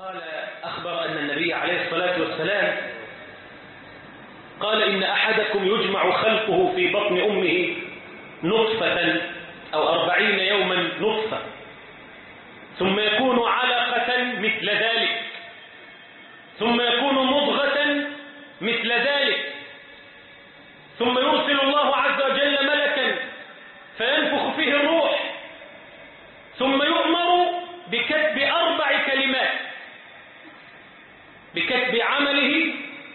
قال أخبر أن النبي عليه الصلاة والسلام قال إن أحدكم يجمع خلقه في بطن أمه نطفة أو 40 يوما نطفة ثم يكون علقة مثل ذلك ثم يكون مضغة مثل ذلك ثم يرسل الله عز وجل ملكا فينفخ فيه الروح ثم يؤمر بكتب 4 كلمات بكتب عمله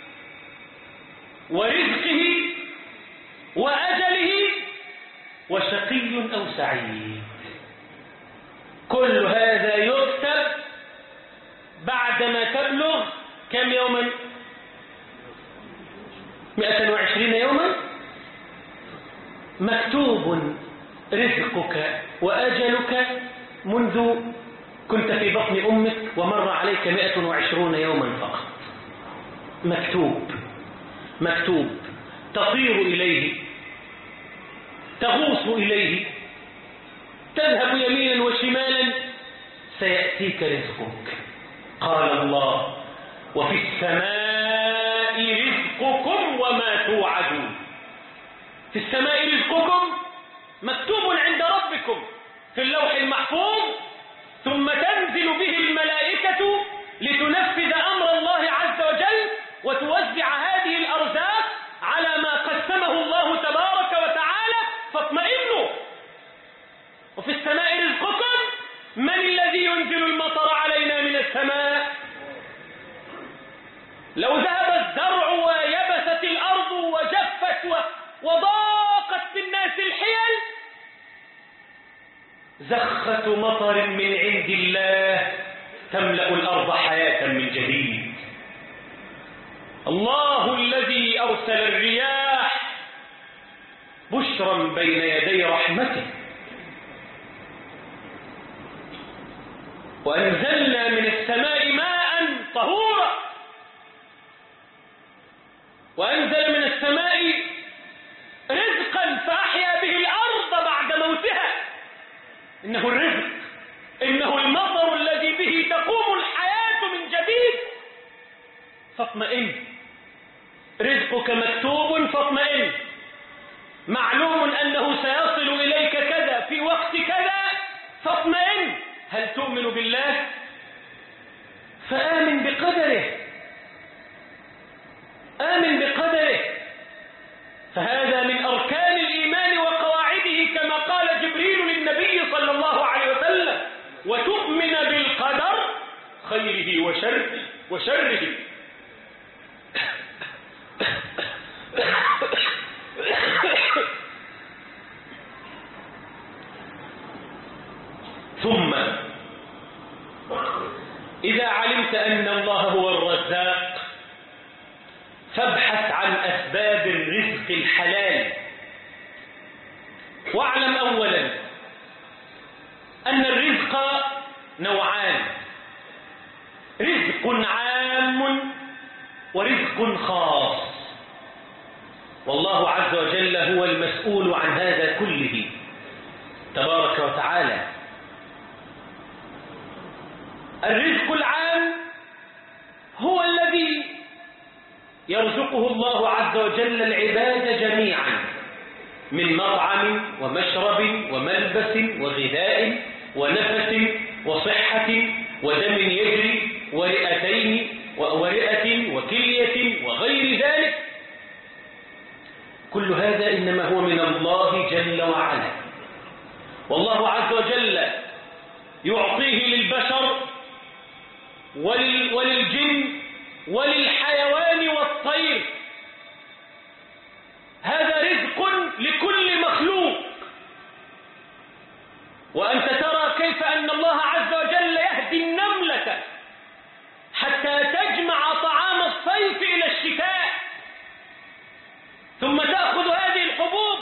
ورزقه وأجله وشقي أو سعيد. كل هذا يكتب بعدما تبلغ كم يوما؟ 120 يوما. مكتوب رزقك وأجلك منذ كنت في بطن أمك ومر عليك 120 يوما فقط. مكتوب تطير إليه، تغوص إليه، تذهب يمينا وشمالا، سيأتيك رزقك. قال الله: وفي السماء رزقكم وما توعدون. في السماء رزقكم مكتوب عند ربكم في اللوح المحفوظ، ثم تنزل به الملائكة لتنفذ أمر الله عز وجل وتوزع هذه الأرزاق على ما قسمه الله تبارك وتعالى. فاطمئنوا. وفي السماء رزقكم. من الذي ينزل المطر علينا من السماء؟ لو ذهب الزرع ويبست الأرض وجفت وضاقت بالناس الحيل، زخة مطر من عند الله تملأ الأرض حياة من جديد. الله الذي أرسل الرياح بشرا بين يدي رحمته، وأنزلنا من السماء ماء طهورا، وأنزل من السماء رزقا فأحيا به الأرض بعد موتها. إنه الرزق، إنه المطر الذي به تقوم الحياة من جديد. فاطمئن. رزقك مكتوب فاطمئن. معلوم أنه سيصل إليك كذا في وقت كذا فاطمئن. هل تؤمن بالله؟ فآمن بقدره، آمن بقدره. فهذا من أركان الإيمان وقواعده كما قال جبريل للنبي صلى الله عليه وسلم: وتؤمن بالقدر خيره وشره. ثم إذا علمت أن الله هو الرزاق فابحث عن أسباب الرزق الحلال. واعلم أولا أن الرزق نوعان: رزق عام ورزق خاص، والله عز وجل هو المسؤول عن هذا كله تبارك وتعالى. الرزق العام هو الذي يرزقه الله عز وجل العباد جميعا من مطعم ومشرب وملبس وغذاء ونفس وصحة ودم يجري ورئة وكلية وغير ذلك. كل هذا إنما هو من الله جل وعلا، والله عز وجل يعطيه للبشر وللجن وللحيوان والطير. هذا رزق لكل مخلوق. وأنت ترى كيف أن الله عز وجل يهدي النملة حتى تجمع طعام الصيف إلى الشتاء، ثم تأخذ هذه الحبوب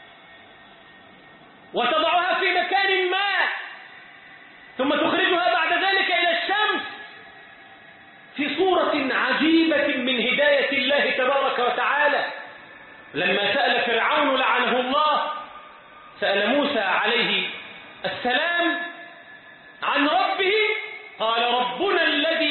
وتضعها في مكان ما، ثم تخرجها بعد ذلك إلى الشمس في صورة عجيبة من هداية الله تبارك وتعالى. لما سأل فرعون لعنه الله، سأل موسى عليه السلام عن ربه، قال: ربنا الذي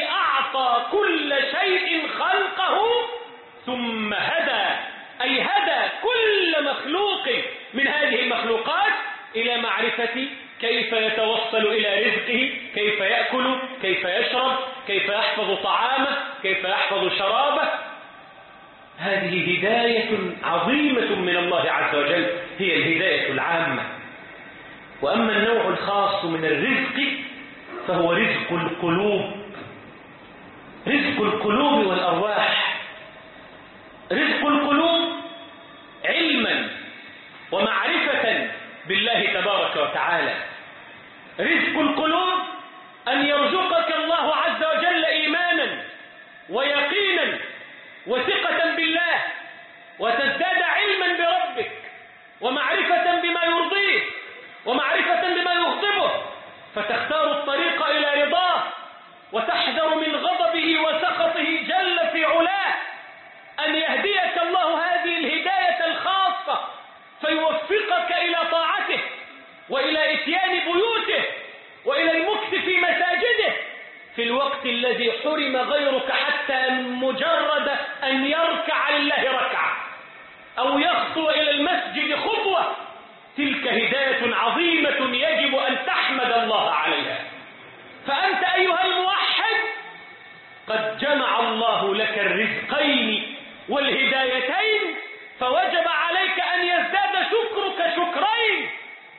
أعطى كل شيء خلقه ثم هدى، أي هدى كل مخلوق من هذه المخلوقات إلى معرفة كيف يتوصل إلى رزقه، كيف يأكل، كيف يشرب، كيف يحفظ طعامه، كيف يحفظ شرابه. هذه هداية عظيمة من الله عز وجل، هي الهداية العامة. وأما النوع الخاص من الرزق فهو رزق القلوب، رزق القلوب والأرواح. رزق القلوب علما ومعرفة بالله تبارك وتعالى. رزق القلوب أن يرزقك الله عز وجل إيمانا ويقينا وثقة بالله، وتزداد علما بربك ومعرفة بما يرضيه ومعرفة بما يغضبه، فتختار الطريق إلى رضاه وتحذر من غضبه وسخطه جل في علاه. أن يهديك الله هذه الهداية الخاصة فيوفقك إلى طاعته وإلى إتيان بيوته وإلى المكث في مساجده في الوقت الذي حرم غيرك، حتى مجرد أن يركع لله ركعة أو يخطو إلى المسجد خطوة. تلك هداية عظيمة يجب أن تحمد الله عليها. فأنت أيها الموحد قد جمع الله لك الرزقين والهدايتين، فوجب عليك أن يزداد شكرك شكرين.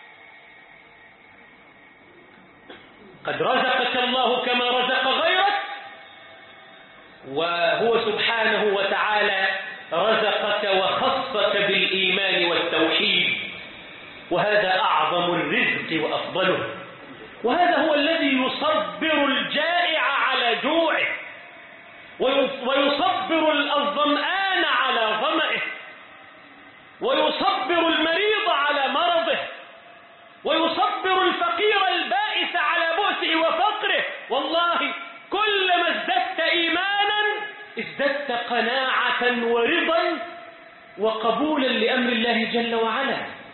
قد رزقك الله كما رزق غيرك، وهو سبحانه وتعالى رزقك وخصك بالإيمان والتوحيد، وهذا أعظم الرزق وأفضله. وهذا هو الذي يصبر الجائع على جوعه، ويصبر الظمآن على ظمئه، ويصبر المريض على مرضه، ويصبر الفقير البائس على بؤسه وفقره. والله كلما ازددت إيمانا ازددت قناعة ورضا وقبولا لأمر الله جل وعلا.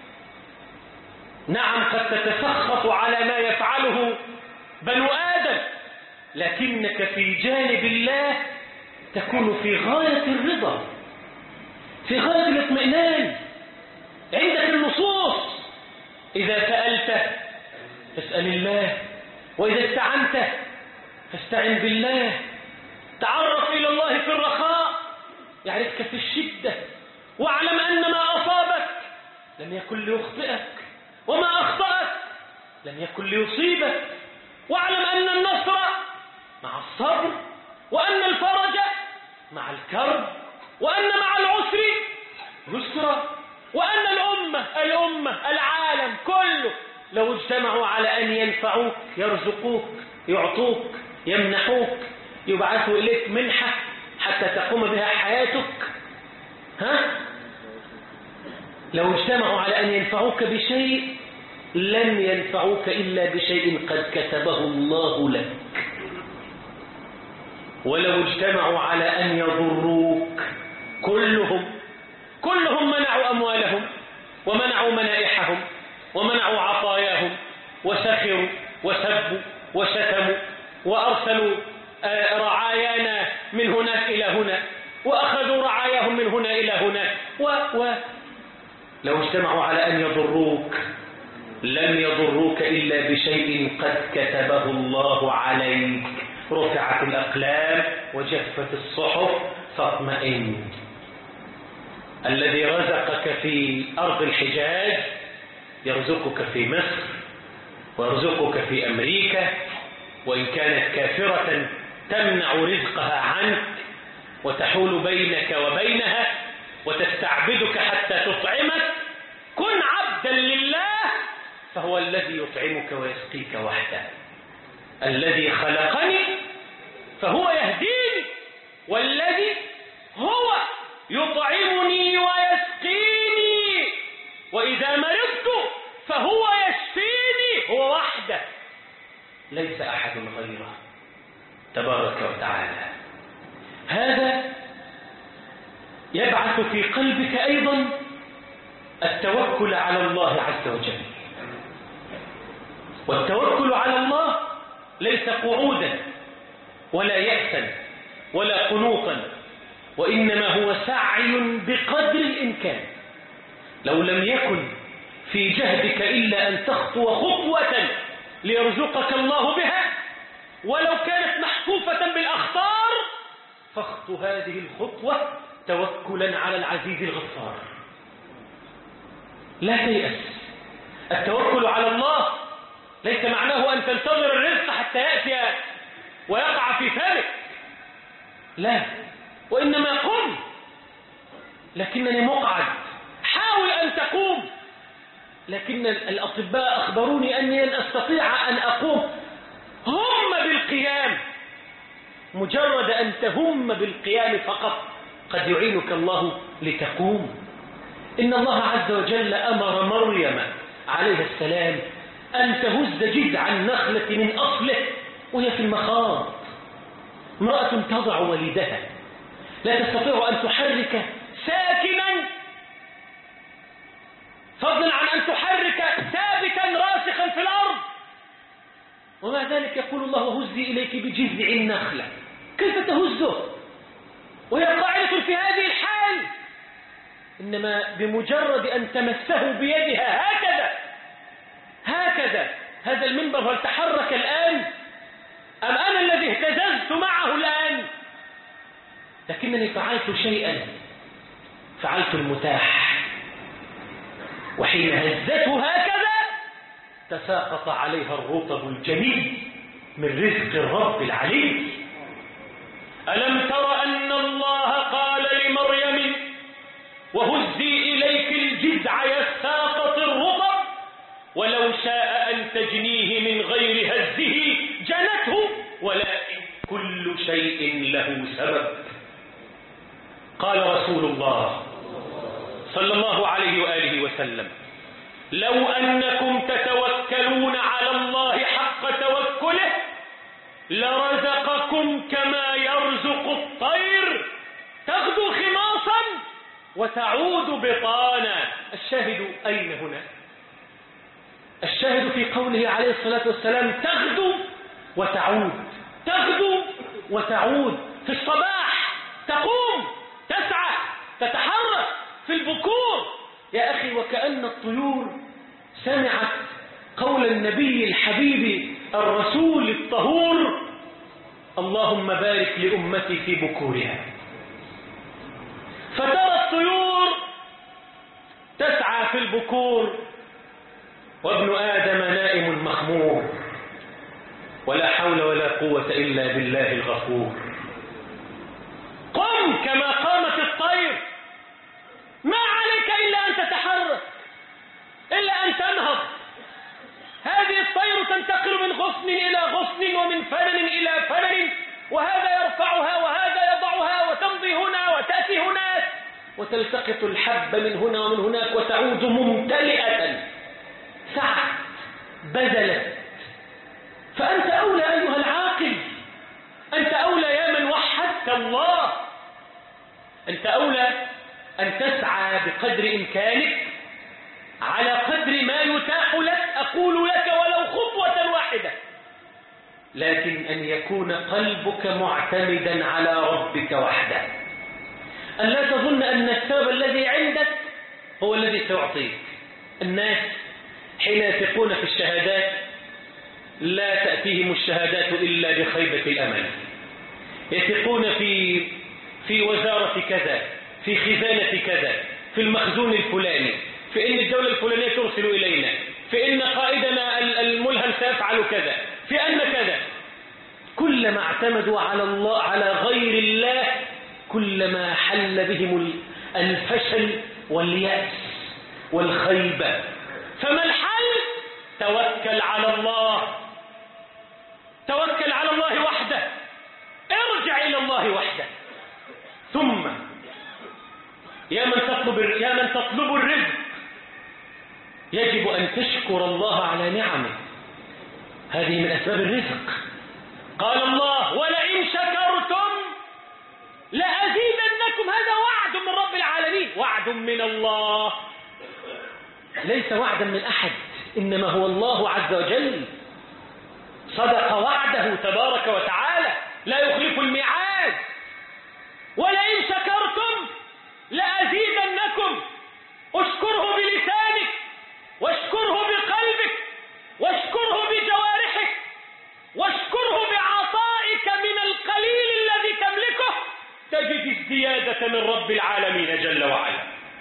نعم قد تتسخط على ما يفعله بنو آدم، لكنك في جانب الله تكون في غاية الرضا، في غاية الاطمئنان. عندك النصوص، إذا سألت فاسأل الله، وإذا استعنت فاستعن بالله. تعرف إلى الله في الرخاء يعرفك في الشدة، واعلم أن ما أصابك لم يكن ليخطئك، وما أخطأك لم يكن ليصيبك. واعلم أن النصر مع الصبر، وأن الفرج مع الكرب، وأن مع العسر يسرا، وأن الأمة العالم كله لو اجتمعوا على أن ينفعوك يرزقوك يعطوك يمنحوك يبعثوا إليك منحة حتى تقوم بها حياتك، لو اجتمعوا على أن ينفعوك بشيء لن ينفعوك إلا بشيء قد كتبه الله لك. ولو اجتمعوا على أن يضروك كلهم منعوا أموالهم ومنعوا منائحهم ومنعوا عطاياهم وسخروا وسبوا وشتموا وأرسلوا رعايانا من هناك إلى هنا وأخذوا رعاياهم من هنا إلى هناك لو اجتمعوا على أن يضروك لن يضروك إلا بشيء قد كتبه الله عليك. رفعت الأقلام وجفت الصحف فاطمئن. الذي رزقك في أرض الحجاز يرزقك في مصر ويرزقك في أمريكا، وإن كانت كافرة تمنع رزقها عنك وتحول بينك وبينها وتستعبدك حتى تطعمك. كن عبدا لله فهو الذي يطعمك ويسقيك وحده. الذي خلقني فهو يهديني، والذي هو يطعمني ويسقيني، وإذا مرضت فهو يشفيني. هو وحده ليس أحد غيره تبارك وتعالى. هذا يبعث في قلبك أيضا التوكل على الله عز وجل. والتوكل على الله ليس قعودا ولا يأسا ولا قنوطا، وإنما هو سعي بقدر الإمكان. لو لم يكن في جهدك إلا أن تخطو خطوة ليرزقك الله بها، ولو كانت محفوفة بالأخطار، فاخطو هذه الخطوة توكلا على العزيز الغفار. لا تيأس. التوكل على الله ليس معناه أن تنتظر الرزق حتى يأتي ويقع في فمك، لا، وإنما قم. لكنني مقعد، حاول أن تقوم. لكن الأطباء أخبروني أني لن أستطيع أن أقوم. هم بالقيام، مجرد أن تهم بالقيام فقط قد يعينك الله لتقوم. إن الله عز وجل أمر مريم عليه السلام أن تهز جذع النخلة من أصله وهي في المخاض. امرأة تضع وليدها لا تستطيع أن تحرك ساكنا، فضلا عن أن تحرك ثابتا راسخا في الأرض، ومع ذلك يقول الله هزي إليك بجذع النخلة. كيف تهزه وهي قاعدة في هذه الحال؟ إنما بمجرد أن تمسه بيدها هكذا. هذا المنبر هل تحرك الآن أم أنا الذي اهتززت معه الآن؟ لكنني فعلت شيئا، فعلت المتاح. وحين هزته هكذا تساقط عليها الرطب الجميل من رزق الرب العليم. ألم تر أن الله قال لمريم وهزي إليك الجذع يساقط الرطب ولو شاء أن تجنيه من غير هزه جنته، ولكن كل شيء له سبب. قال رسول الله صلى الله عليه وآله وسلم: لو أنكم تتوكلون على الله حق توكله لرزقكم كما يرزق الطير تغدو خماصا وتعود بطانا. الشاهد أين هنا؟ الشاهد في قوله عليه الصلاة والسلام: تغدو وتعود، تغدو وتعود. في الصباح تقوم، تسعى، تتحرك. في البكور يا أخي، وكأن الطيور سمعت قول النبي الحبيب الرسول الطهور: اللهم بارك لأمتي في بكورها. فترى الطيور تسعى في البكور وابن آدم نائم مخمور، ولا حول ولا قوة إلا بالله الغفور. قم كما قامت الطير، ما عليك إلا أن تتحرك، إلا أن تنهض. هذه الطير تنتقل من غصن إلى غصن ومن فنن إلى فنن، وهذا يرفعها وهذا يضعها، وتمضي هنا وتأتي هناك، وتلتقط الحب من هنا ومن هناك، وتعود ممتلئة. سعت، بذلت. فأنت أولى أيها العاقل، أنت أولى يا من وحدت الله، أنت أولى أن تسعى بقدر إمكانك على قدر ما يتاح لك. أقول لك ولو خطوة واحدة، لكن أن يكون قلبك معتمدا على ربك وحده. أن لا تظن أن السبب الذي عندك هو الذي سيعطيك. الناس حين يثقون في الشهادات لا تأتيهم الشهادات إلا بخيبة الأمل. يثقون في وزارة كذا، في خزانة كذا، في المخزون الفلاني، في إن الدولة الفلانية ترسل إلينا، في إن قائدنا الملهم سيفعل كذا، في أن كذا. كلما اعتمدوا على الله على غير الله كلما حل بهم الفشل واليأس والخيبة. فما الحل؟ توكل على الله، توكل على الله وحده، ارجع إلى الله وحده. ثم يا من تطلب الرزق يجب أن تشكر الله على نعمه، هذه من أسباب الرزق. قال الله: ولئن شكرتم لأزيدنكم. هذا وعد من رب العالمين، وعد من الله، ليس وعدا من أحد، إنما هو الله عز وجل. صدق وعده تبارك وتعالى، لا الزيادة من رب العالمين جل وعلا.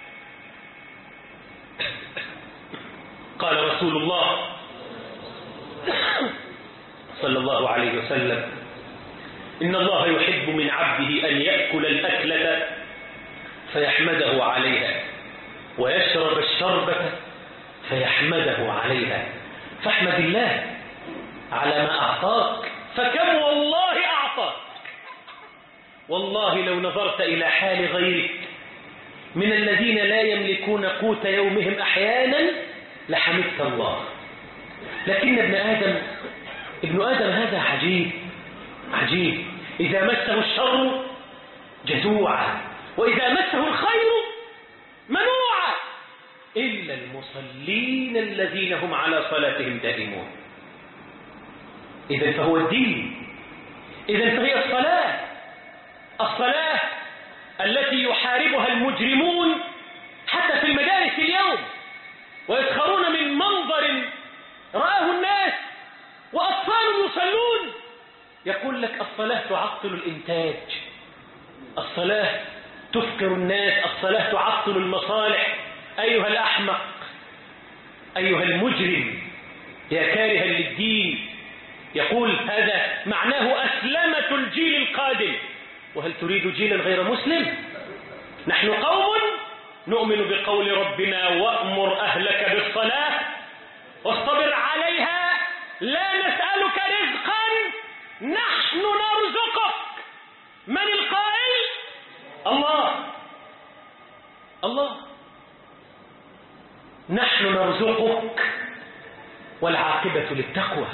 قال رسول الله صلى الله عليه وسلم: إن الله يحب من عبده أن يأكل الأكلة فيحمده عليها، ويشرب الشربة فيحمده عليها. فاحمد الله على ما أعطاك، فكم والله أعطاك. والله لو نظرت إلى حال غيرك من الذين لا يملكون قوت يومهم أحيانا لحمدت الله. لكن ابن آدم هذا عجيب، إذا مسه الشر جزوعا، وإذا مسه الخير منوعا، إلا المصلين الذين هم على صلاتهم دائمون. إذن فهو الدين، إذن فهي الصلاة التي يحاربها المجرمون حتى في المدارس اليوم، ويسخرون من منظر رآه الناس وأطفال يصلون. يقول لك الصلاة تعطل الإنتاج، الصلاة تفقر الناس، الصلاة تعطل المصالح. أيها الأحمق، أيها المجرم، يا كارها للدين، يقول هذا معناه أسلمة الجيل القادم. وهل تريد جيلا غير مسلم؟ نحن قوم نؤمن بقول ربنا: وأمر أهلك بالصلاة واصطبر عليها لا نسألك رزقا نحن نرزقك. من القائل؟ الله. نحن نرزقك والعاقبة للتقوى.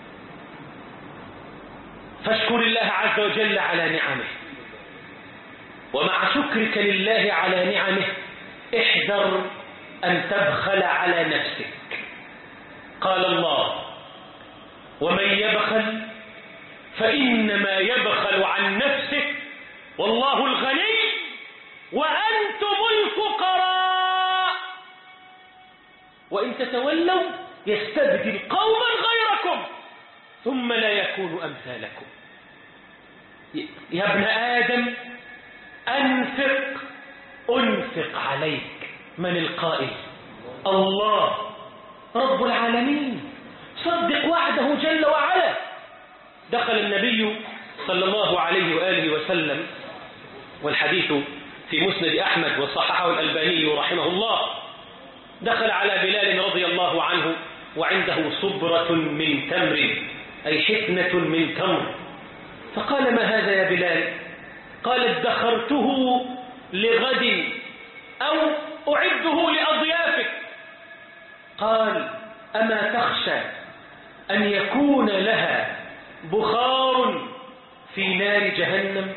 فاشكر الله عز وجل على نعمه، ومع شكرك لله على نعمه احذر أن تبخل على نفسك. قال الله: ومن يبخل فإنما يبخل عن نفسه والله الغني وأنتم الفقراء وإن تتولوا يستبدل قوما غيركم ثم لا يكون أمثالكم. يا ابن آدم أنفق عليك. من القائل؟ الله رب العالمين. صدق وعده جل وعلا. دخل النبي صلى الله عليه وآله وسلم، والحديث في مسند أحمد وصححه الألباني رحمه الله، دخل على بلال رضي الله عنه وعنده صبرة من تمر، أي حفنة من تمر. فقال: ما هذا يا بلال؟ قال: ادخرته لغد أو أعده لأضيافك. قال: أما تخشى أن يكون لها بخار في نار جهنم؟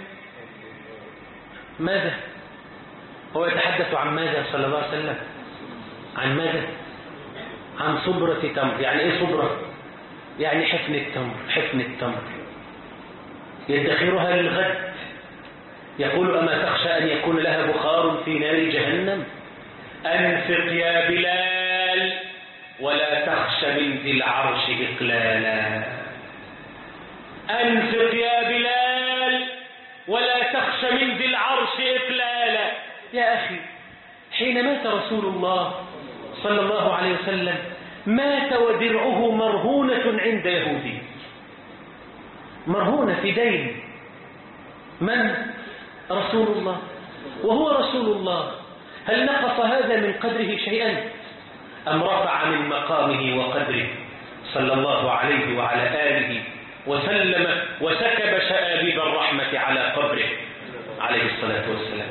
ماذا؟ هو يتحدث عن ماذا صلى الله عليه وسلم؟ عن ماذا؟ عن صبرة تمر. يعني ايه صبرة؟ يعني حفنة تمر يدخرها للغد. يقول: أما تخشى أن يكون لها بخار في نار جهنم؟ أنفق يا بلال ولا تخش من ذي العرش إقلالا. أنفق يا بلال ولا تخش من ذي العرش إقلالا. يا أخي، حين مات رسول الله صلى الله عليه وسلم مات ودرعه مرهونة عند يهودي، مرهونة في دين. من؟ رسول الله، وهو رسول الله. هل نقص هذا من قدره شيئا أم رفع من مقامه وقدره صلى الله عليه وعلى آله وسلم وسكب شآبيب الرحمة على قبره عليه الصلاة والسلام؟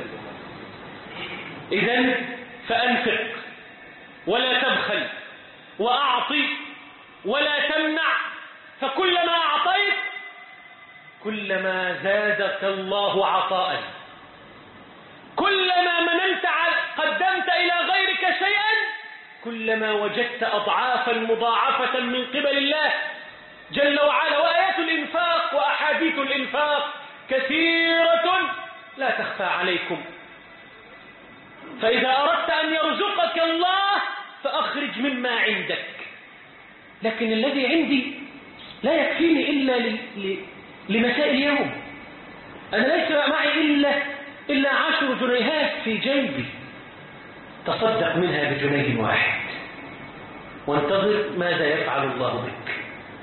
إذن فأنفق ولا تبخل، وأعطي ولا تمنع، فكلما أعطيت كلما زادك الله عطاء. كلما مننت قدمت إلى غيرك شيئا كلما وجدت أضعافا مضاعفة من قبل الله جل وعلا. وآيات الإنفاق وأحاديث الإنفاق كثيرة لا تخفى عليكم. فإذا أردت أن يرزقك الله فأخرج مما عندك. لكن الذي عندي لا يكفيني إلا لمساء اليوم. أنا ليس معي إلا إلا 10 جنيهات في جيبي، تصدق منها بجنيه واحد وانتظر ماذا يفعل الله بك.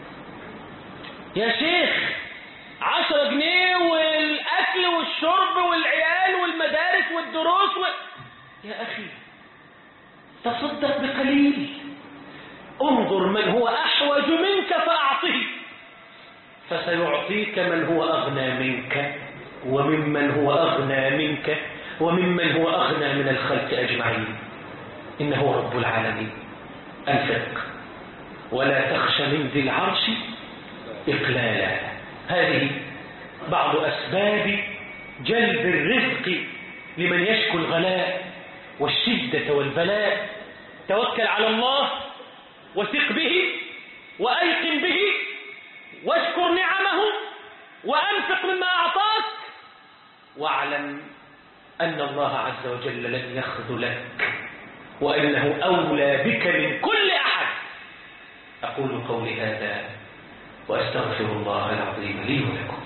يا شيخ 10 جنيه والأكل والشرب والعيال والمدارس والدروس يا أخي تصدق بقليل، انظر من هو أحوج منك فأعطه، فسيعطيك من هو أغنى منك وممن هو أغنى منك وممن هو أغنى من الخلق أجمعين. إنه رب العالمين. أنفق ولا تخش من ذي العرش إقلالا. هذه بعض أسباب جلب الرزق لمن يشكو الغلاء والشدة والبلاء. توكل على الله وثق به وأيقن به واشكر نعمه وأنفق مما أعطاك، واعلم أن الله عز وجل لن يخذلك وأنه أولى بك من كل أحد. أقول قولي هذا وأستغفر الله العظيم لي ولكم.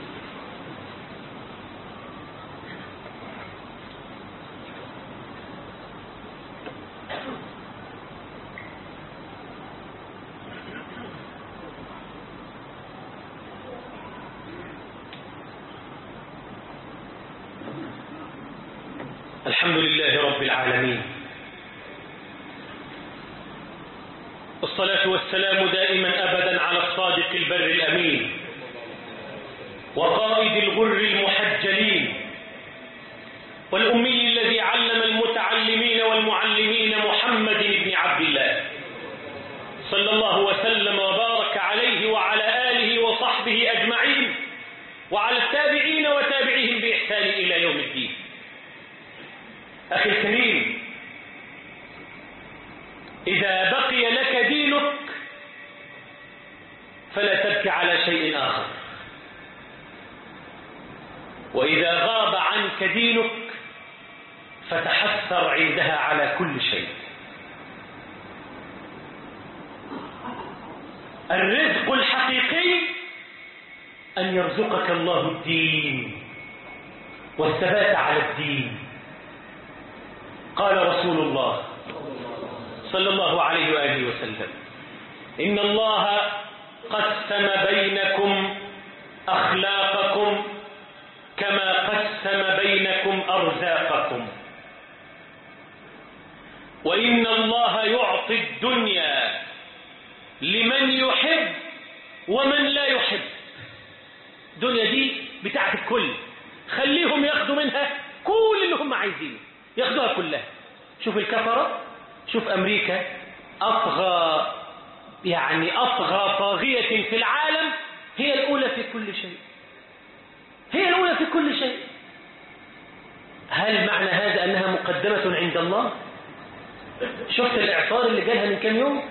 الحمد لله رب العالمين، والصلاة والسلام دائما أبدا على الصادق البر الأمين وقائد الغر المحجلين والأمي الذي علم المتعلمين والمعلمين محمد بن عبد الله صلى الله وسلم وبارك عليه وعلى آله وصحبه أجمعين وعلى التابعين وتابعيهم بإحسان إلى يوم الدين. أخي الكريم، إذا بقي لك دينك فلا تبكي على شيء آخر، وإذا غاب عنك دينك فتحسر عندها على كل شيء. الرزق الحقيقي أن يرزقك الله الدين والثبات على الدين. قال رسول الله صلى الله عليه وآله وسلم: إن الله قسم بينكم أخلاقكم كما قسم بينكم أرزاقكم، وإن الله يعطي الدنيا لمن يحب ومن لا يحب. الدنيا دي بتاعت الكل، خليهم ياخدوا منها كل اللي هم عايزينه، ياخدوها كلها. شوف الكفرة، شوف أمريكا أطغى طاغية في العالم، هي الأولى في كل شيء، هي الأولى في كل شيء. هل معنى هذا أنها مقدمة عند الله؟ شفت الإعصار اللي جالها من كم يوم؟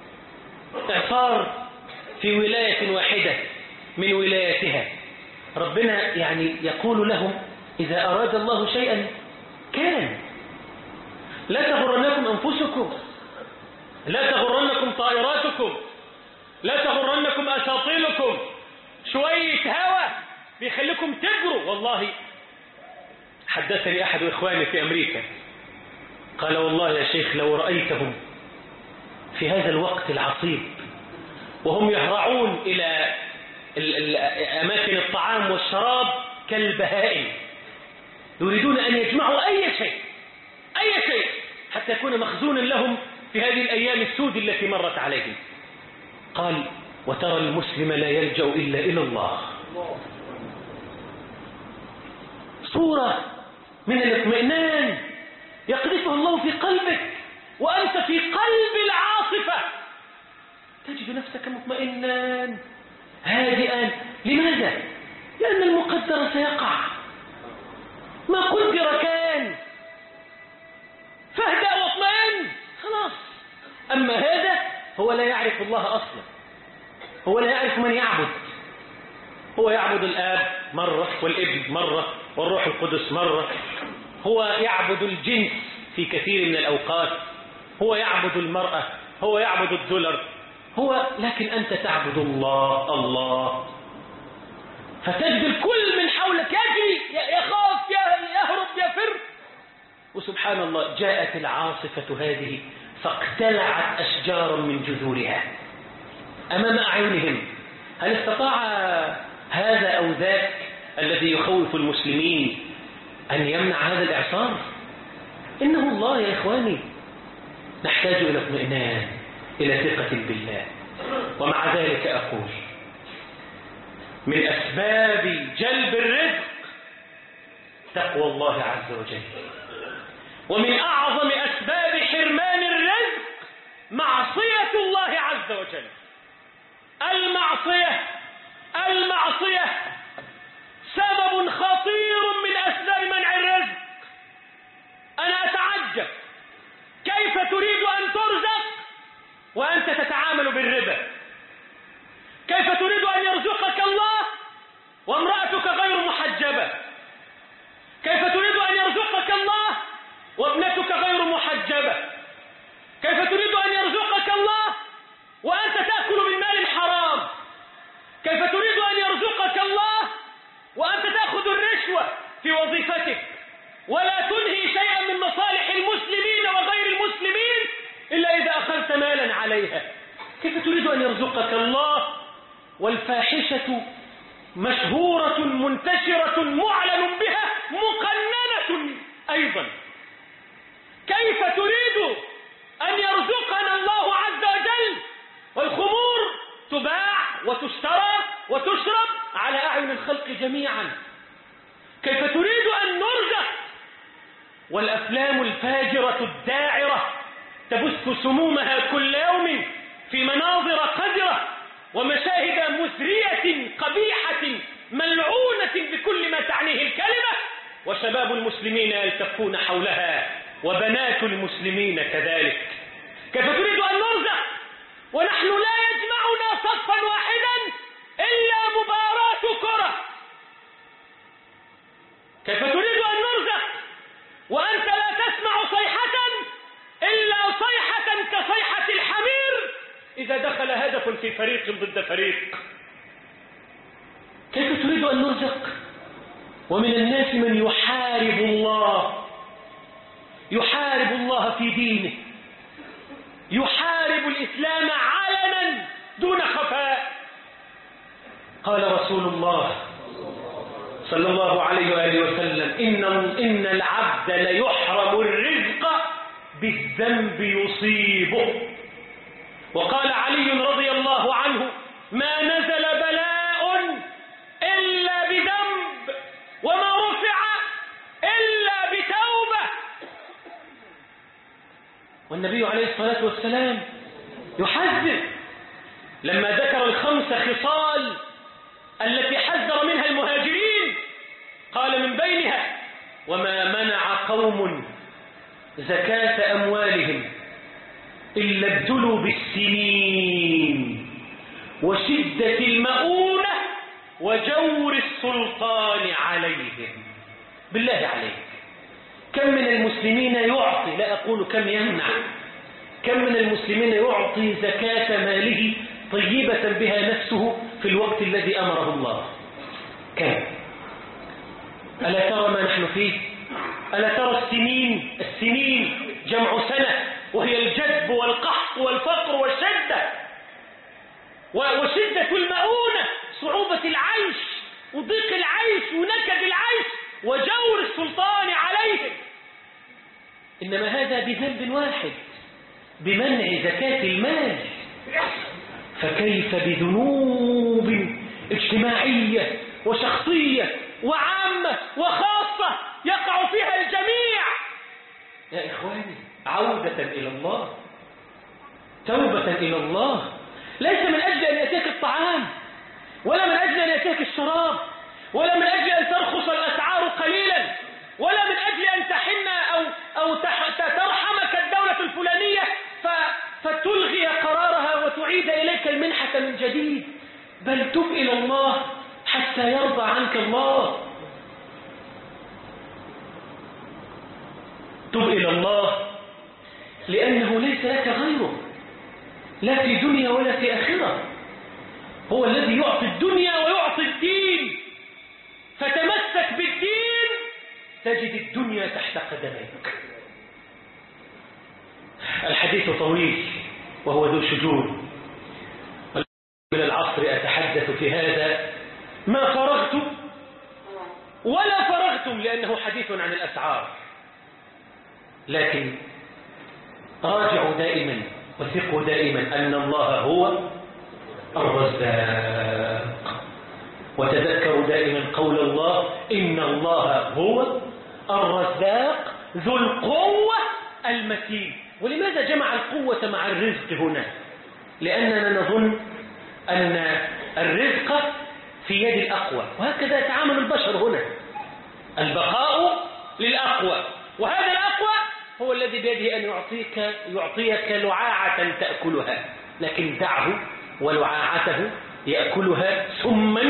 إعصار في ولاية واحدة من ولاياتها. ربنا يقول لهم: إذا أراد الله شيئا كان. لا تغرنكم أنفسكم، لا تغرنكم طائراتكم، لا تغرنكم أساطيلكم. شوية هوا بيخليكم تجروا. والله حدثني أحد إخواني في أمريكا قال: والله يا شيخ لو رأيتهم في هذا الوقت العصيب وهم يهرعون إلى أماكن الطعام والشراب كالبهائم، يريدون أن يجمعوا أي شيء حتى يكون مخزونا لهم في هذه الأيام السود التي مرت عليهم. قال: وترى المسلم لا يلجأ إلا إلى الله. صورة من الاطمئنان يقذفها الله في قلبك وأنت في قلب العاصفة، تجد نفسك مطمئنا هادئا. لماذا؟ لأن المقدر سيقع، ما قدر كان، فاهدأ واطمئن خلاص. أما هذا هو لا يعرف الله أصلا، هو لا يعرف من يعبد. هو يعبد الآب مرة والابن مرة والروح القدس مرة، هو يعبد الجنس في كثير من الأوقات، هو يعبد المرأة، هو يعبد الدولار، لكن أنت تعبد الله. فتجد الكل من حولك يجري، يخاف، وسبحان الله جاءت العاصفة هذه فاقتلعت أشجارا من جذورها أمام أعينهم. هل استطاع هذا أو ذاك الذي يخوف المسلمين أن يمنع هذا الإعصار؟ إنه الله يا إخواني. نحتاج إلى اطمئنان، إلى ثقة بالله. ومع ذلك أقول من أسباب جلب الرزق تقوى الله عز وجل، ومن أعظم أسباب حرمان الرزق معصية الله عز وجل. المعصية سبب خطير من أسباب منع الرزق. أنا أتعجب كيف تريد أن ترزق وأنت تتعامل بالربا؟ كيف تريد أن يرزقك الله وامرأتك غير محجبة؟ كيف تريد أن يرزقك الله وابنتك غير محجبة؟ كيف تريد أن يرزقك الله وأنت تأكل من مال حرام؟ كيف تريد أن يرزقك الله وأنت تأخذ الرشوة في وظيفتك ولا تنهي شيئا من مصالح المسلمين وغير المسلمين إلا إذا أخذت مالا عليها؟ كيف تريد أن يرزقك الله والفاحشة مشهورة منتشرة معلن بها مقننة أيضا؟ كيف تريد أن يرزقنا الله عز وجل والخمور تباع وتشترى وتشرب على أعين الخلق جميعا؟ كيف تريد أن نرزق والأفلام الفاجرة الداعرة تبث سمومها كل يوم في مناظر قذرة ومشاهد مزرية قبيحة ملعونة بكل ما تعنيه الكلمة، وشباب المسلمين يلتفون حولها وبنات المسلمين كذلك؟ كيف تريد أن نرزق ونحن لا يجمعنا صفا واحدا إلا مباراة كرة؟ كيف تريد أن نرزق وأنت لا تسمع صيحة إلا صيحة كصيحة الحمير إذا دخل هدف في فريق ضد فريق؟ كيف تريد أن نرزق ومن الناس من يحارب الله في دينه، يحارب الإسلام علنا دون خفاء؟ قال رسول الله صلى الله عليه وآله وسلم إن العبد ليحرم الرزق بالذنب يصيبه. وقال علي رضي الله عنه ما نزل بلاء إلا بذنب وما رفع إلا بتوبة. والنبي عليه الصلاة والسلام يحذر لما ذكر الخمس خصال التي حذر منها المهاجرين، قال من بينها وما منع قوم زكاة أموالهم إلا ابتلوا بالسنين وشدة المؤونة وجور السلطان عليهم. بالله عليك كم من المسلمين يعطي، لا أقول كم يمنع، كم من المسلمين يعطي زكاة ماله طيبة بها نفسه في الوقت الذي أمره الله؟ كم؟ ألا ترى ما نحن فيه؟ ألا ترى السنين جمع سنة، وهي الجدب والقحط والفقر والشدة وشدة المؤونة، صعوبة العيش وضيق العيش ونكد العيش وجور السلطان عليهم. إنما هذا بذنب واحد، بمنع زكاة المال، فكيف بذنوب اجتماعية وشخصية وعامة وخاصة يقع فيها الجميع؟ يا إخواني عودة إلى الله، توبة إلى الله، ليس من أجل أن يأتيك الطعام ولا من أجل أن يأتيك الشراب ولا من أجل أن ترخص الأسعار قليلا ولا من أجل أن تحن أو ترحمك الدولة الفلانية فتلغي قرارها وتعيد إليك المنحة من جديد، بل تب إلى الله حتى يرضى عنك الله. تب إلى الله لأنه ليس لك غيره، لا في دنيا ولا في آخرة. هو الذي يعطي الدنيا ويعطي الدين، فتمسك بالدين تجد الدنيا تحت قدميك. والحديث طويل وهو ذو شجون، من العصر أتحدث في هذا ما فرغت ولا فرغتم، لأنه حديث عن الأسعار. لكن راجعوا دائما وثقوا دائما أن الله هو الرزاق، وتذكروا دائما قول الله إن الله هو الرزاق ذو القوة المتين. ولماذا جمع القوة مع الرزق هنا؟ لأننا نظن أن الرزق في يد الأقوى، وهكذا يتعامل البشر هنا، البقاء للأقوى، وهذا الأقوى هو الذي بيده أن يعطيك لعاعة تأكلها، لكن دعه ولعاعته يأكلها سما،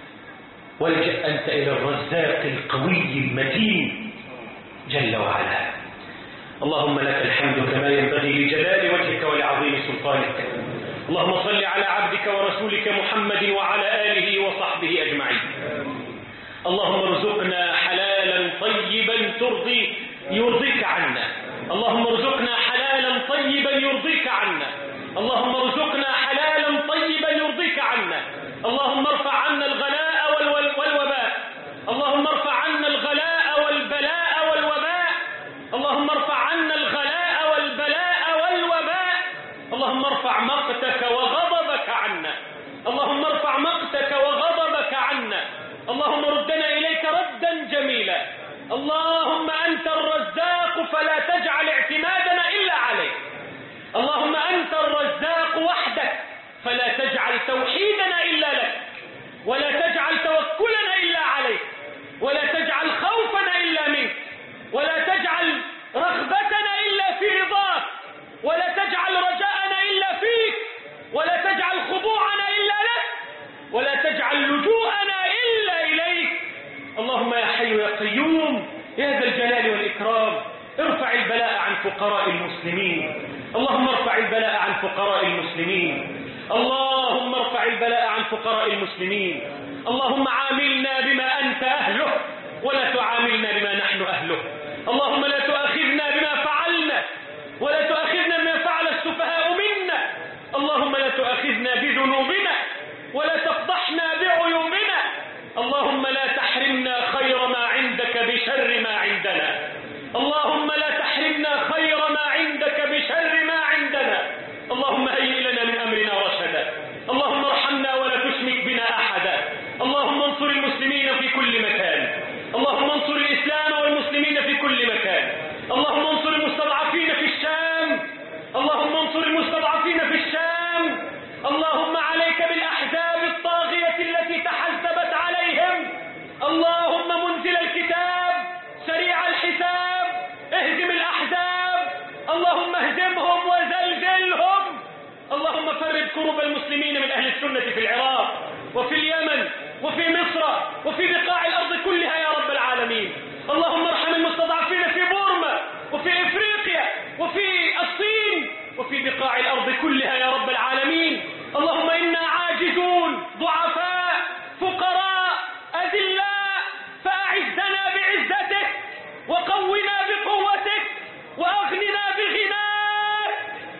والجأ أنت إلى الرزاق القوي المتين جل وعلا. اللهم لك الحمد كما ينبغي لجلال وجهك ولعظيم سلطانك. اللهم صل على عبدك ورسولك محمد وعلى آله وصحبه أجمعين. اللهم ارزقنا حلالا طيبا يرضيك عنا. اللهم ارزقنا حلالا طيبا يرضيك عنا. اللهم ارزقنا حلالا طيبا يرضيك عنا. اللهم ارفع عنا الغلاء والوباء. اللهم ارفع عنا الغلاء والبلاء والوباء. اللهم ارفع عنا الغلاء والبلاء والوباء. اللهم ارفع مقتك وغضبك عنا. اللهم ارفع مقتك وغضبك عنا. اللهم ردنا إليك ردا جميلا. اللهم أنت الرزاق فلا تجعل اعتمادنا إلا عليك. اللهم أنت الرزاق وحدك فلا تجعل توحيدنا إلا لك، ولا تجعل توكلنا إلا عليك، ولا تجعل خوفنا إلا منك، ولا تجعل رغبتنا إلا في رضاك، ولا تجعل رجاءنا إلا فيك، ولا تجعل خضوعنا إلا لك، ولا تجعل لجوءنا إلا إليك. اللهم يا حي يا قيوم يا ذا الجلال والإكرام ارفع البلاء عن فقراء المسلمين. اللهم ارفع البلاء عن فقراء المسلمين. اللهم ارفع البلاء عن فقراء المسلمين. اللهم عاملنا بما أنت أهله ولا تعاملنا بما نحن أهله. اللهم لا تؤاخذنا بما فعلنا ولا تؤاخذنا بما فعل السفهاء منا. اللهم لا تؤاخذنا بذنوبنا ولا تفضحنا بعيوبنا. اللهم لا تحرمنا خير ما عندك بشر ما عندنا. اللهم لا تحرمنا خير ما عندك بشر ما عندنا. اللهم هيئ لنا من أمرنا رشدا. اللهم ارحمنا ولا تشمت بنا أحدا. اللهم انصر المسلمين في كل مكان. اللهم انصر الإسلام والمسلمين في كل مكان. اللهم انصر المستضعفين في الشام. اللهم انصر المستضعفين في الشام. اللهم عليك بالأحزاب الطاغية التي تحزبت عليهم. اللهم منزل الكتاب سريع الحساب اهزم الأحزاب. اللهم اهزمهم وزلزلهم. اللهم فرج كرب المسلمين من أهل السنة في العراق وفي اليمن وفي مصر وفي بقاع الأرض كلها يا رب العالمين. اللهم ارحم المستضعفين في بورما وفي إفريقيا وفي الصين وفي بقاع الأرض كلها يا رب العالمين. اللهم إنا عاجزون ضعفاء فقراء أذلاء، فأعزنا بعزتك وقونا بقوتك وأغننا بغناك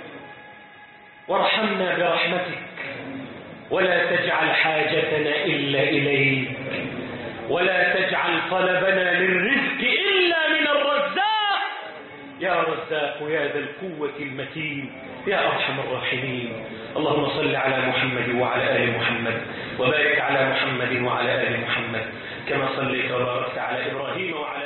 وارحمنا برحمتك، ولا تجعل حاجتنا إلا إليك، ولا تجعل طلبنا للرزق إلا من الرزاق يا رزاق يا ذا القوة المتين يا أرحم الراحمين. اللهم صل على محمد وعلى آل محمد وبارك على محمد وعلى آل محمد كما صليت وباركت على إبراهيم وعلى